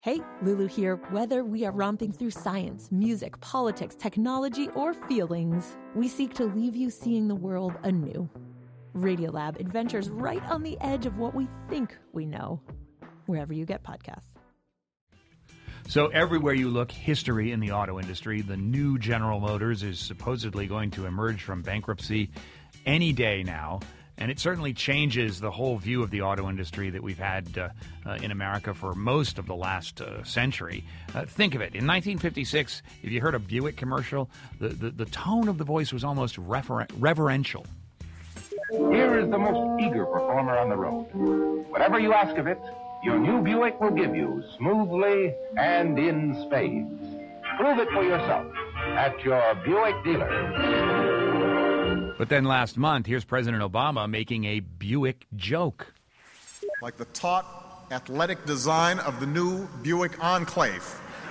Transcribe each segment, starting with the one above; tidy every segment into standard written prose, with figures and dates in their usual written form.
Hey, Lulu here. Whether we are romping through science, music, politics, technology, or feelings, we seek to leave you seeing the world anew. Radiolab adventures right on the edge of what we think we know, wherever you get podcasts. So everywhere you look, history in the auto industry. The new General Motors is supposedly going to emerge from bankruptcy any day now. And it certainly changes the whole view of the auto industry that we've had in America for most of the last century. Think of it. In 1956, if you heard a Buick commercial, the tone of the voice was almost reverential. Here is the most eager performer on the road. Whatever you ask of it, your new Buick will give you smoothly and in spades. Prove it for yourself at your Buick dealer. But then last month, here's President Obama making a Buick joke. Like the taut, athletic design of the new Buick Enclave.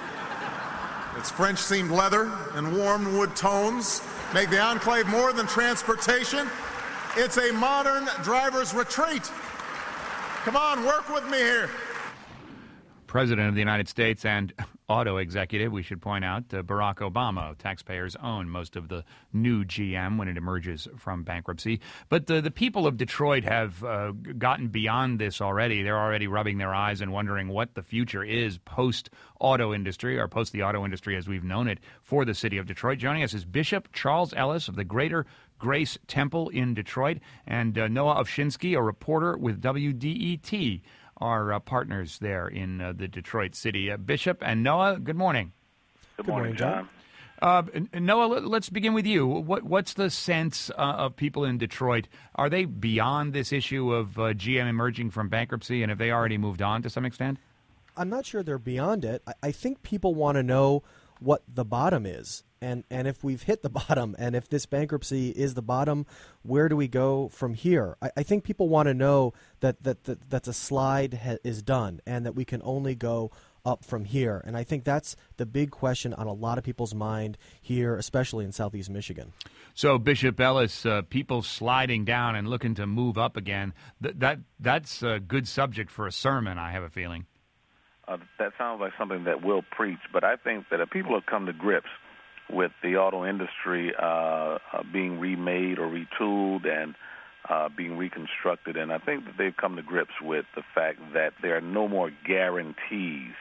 Its French-themed leather and warm wood tones make the Enclave more than transportation. It's a modern driver's retreat. Come on, work with me here. President of the United States and auto executive, we should point out, Barack Obama. Taxpayers own most of the new GM when it emerges from bankruptcy. But the people of Detroit have gotten beyond this already. They're already rubbing their eyes and wondering what the future is post-auto industry, or post the auto industry as we've known it, for the city of Detroit. Joining us is Bishop Charles Ellis of the Greater Grace Temple in Detroit, and Noah Ovchinsky, a reporter with WDET. Our partners there in the Detroit city. Bishop and Noah, good morning. Good morning, John. Noah, let's begin with you. What's the sense of people in Detroit? Are they beyond this issue of GM emerging from bankruptcy, and have they already moved on to some extent? I'm not sure they're beyond it. I think people want to know what the bottom is. And if we've hit the bottom, and if this bankruptcy is the bottom, where do we go from here? I think people want to know that the slide is done and that we can only go up from here. And I think that's the big question on a lot of people's mind here, especially in Southeast Michigan. So, Bishop Ellis, people sliding down and looking to move up again, that's a good subject for a sermon, I have a feeling. That sounds like something that we'll preach, but I think that if people have come to grips with the auto industry being remade or retooled and being reconstructed, and I think that they've come to grips with the fact that there are no more guarantees,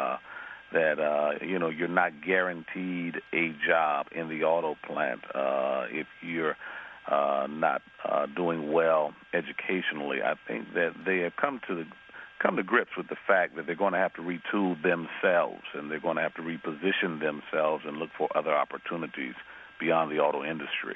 that you're not guaranteed a job in the auto plant if you're not doing well educationally. I think that they have come to grips with the fact that they're going to have to retool themselves, and they're going to have to reposition themselves and look for other opportunities beyond the auto industry.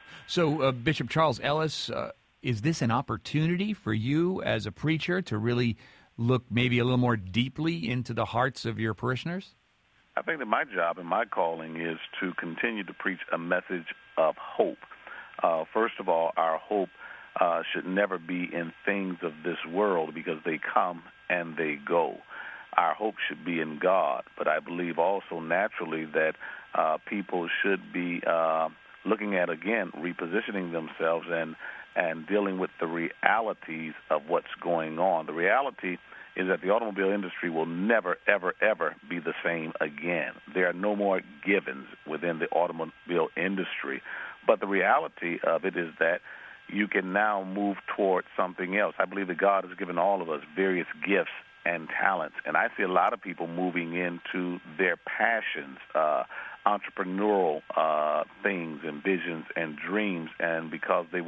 So, Bishop Charles Ellis, is this an opportunity for you as a preacher to really look maybe a little more deeply into the hearts of your parishioners? I think that my job and my calling is to continue to preach a message of hope. First of all, our hope should never be in things of this world, because they come and they go. Our hope should be in God, but I believe also naturally that people should be looking at, again, repositioning themselves and dealing with the realities of what's going on. The reality is that the automobile industry will never, ever, ever be the same again. There are no more givens within the automobile industry, but the reality of it is that you can now move toward something else. I believe that God has given all of us various gifts and talents, and I see a lot of people moving into their passions, entrepreneurial things and visions and dreams, and because they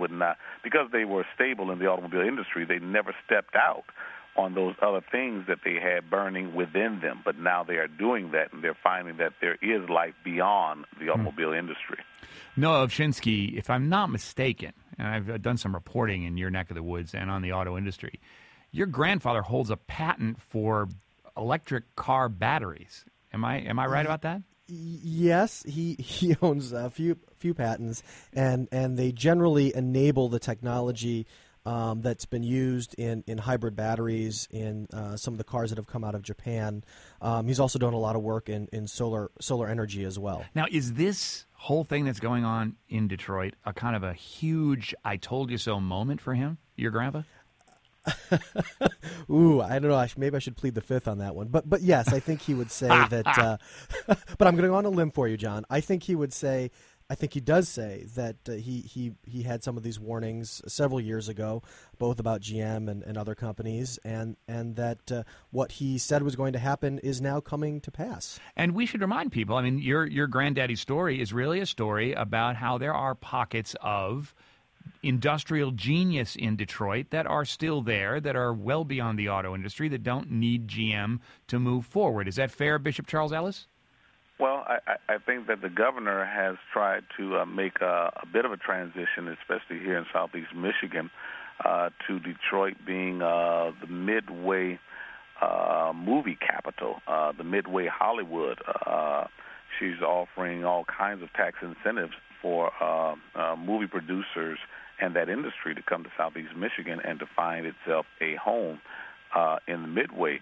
were stable in the automobile industry, they never stepped out on those other things that they had burning within them. But now they are doing that, and they're finding that there is life beyond the automobile industry. Noah Ovchinsky, if I'm not mistaken, and I've done some reporting in your neck of the woods and on the auto industry, your grandfather holds a patent for electric car batteries. Am I right about that? Yes, he owns a few patents, and they generally enable the technology that's been used in hybrid batteries in some of the cars that have come out of Japan. He's also done a lot of work in solar energy as well. Now, is this whole thing that's going on in Detroit a kind of a huge "I told you so" moment for him, your grandpa? Ooh, I don't know. Maybe I should plead the fifth on that one. But yes, I think he would say that. But I'm going to go on a limb for you, John. I think he would say. I think he does say that he had some of these warnings several years ago, both about GM and other companies, and that what he said was going to happen is now coming to pass. And we should remind people, I mean, your granddaddy's story is really a story about how there are pockets of industrial genius in Detroit that are still there, that are well beyond the auto industry, that don't need GM to move forward. Is that fair, Bishop Charles Ellis? Well, I think that the governor has tried to make a bit of a transition, especially here in southeast Michigan, to Detroit being the Midway movie capital, the Midway Hollywood. She's offering all kinds of tax incentives for movie producers and that industry to come to southeast Michigan and to find itself a home in the Midway.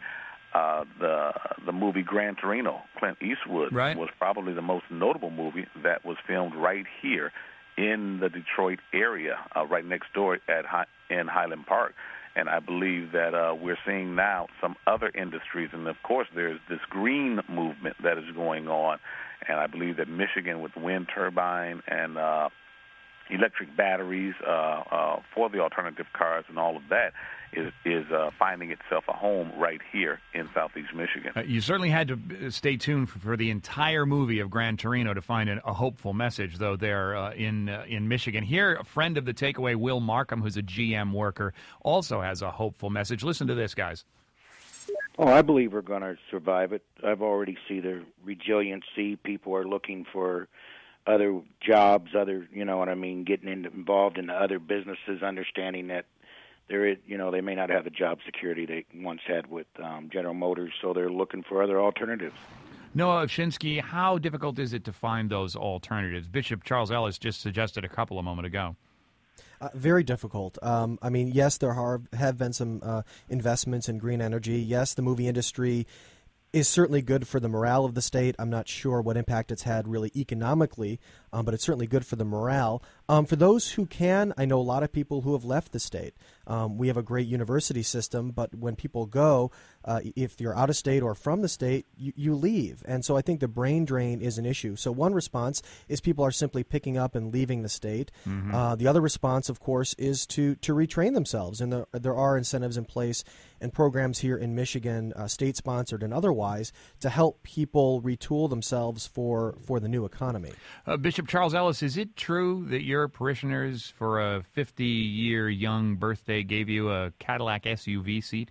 The movie Gran Torino, Clint Eastwood, was probably the most notable movie that was filmed right here in the Detroit area, right next door in Highland Park. And I believe that we're seeing now some other industries, and of course there's this green movement that is going on. And I believe that Michigan, with wind turbine and electric batteries for the alternative cars and all of that, is finding itself a home right here in southeast Michigan. You certainly had to stay tuned for the entire movie of Gran Torino to find a hopeful message, though, there in Michigan. Here, a friend of the takeaway, Will Markham, who's a GM worker, also has a hopeful message. Listen to this, guys. Oh, I believe we're going to survive it. I've already seen the resiliency. People are looking for other jobs, you know what I mean, getting involved in other businesses, understanding that they may not have the job security they once had with General Motors, so they're looking for other alternatives. Noah Ovchinsky, how difficult is it to find those alternatives? Bishop Charles Ellis just suggested a couple a moment ago. Very difficult. I mean, yes, there have been some investments in green energy. Yes, the movie industry is certainly good for the morale of the state. I'm not sure what impact it's had really economically, but it's certainly good for the morale. For those who can, I know a lot of people who have left the state. We have a great university system, but when people go, if you're out of state or from the state, you leave. And so I think the brain drain is an issue. So one response is people are simply picking up and leaving the state. Mm-hmm. The other response, of course, is to retrain themselves. And there are incentives in place and programs here in Michigan, state-sponsored and otherwise, to help people retool themselves for the new economy. Bishop Charles Ellis, is it true that your parishioners for a 50-year young birthday gave you a Cadillac SUV seat?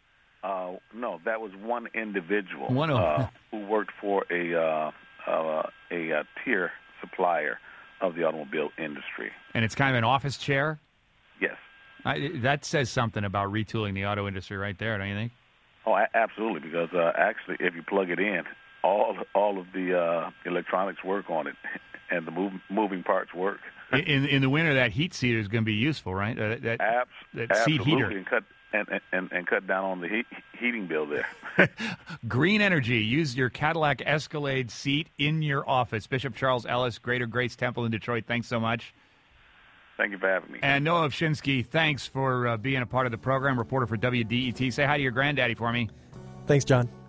No, that was one individual who worked for a tier supplier of the automobile industry. And it's kind of an office chair? Yes. That says something about retooling the auto industry right there, don't you think? Oh, absolutely, because actually if you plug it in, all of the electronics work on it, and the moving parts work. In the winter, that heat seat is going to be useful, right? That seat heater. And cut down on the heating bill there. Green energy. Use your Cadillac Escalade seat in your office. Bishop Charles Ellis, Greater Grace Temple in Detroit, thanks so much. Thank you for having me. And Noah Ovchinsky, thanks for being a part of the program, reporter for WDET. Say hi to your granddaddy for me. Thanks, John.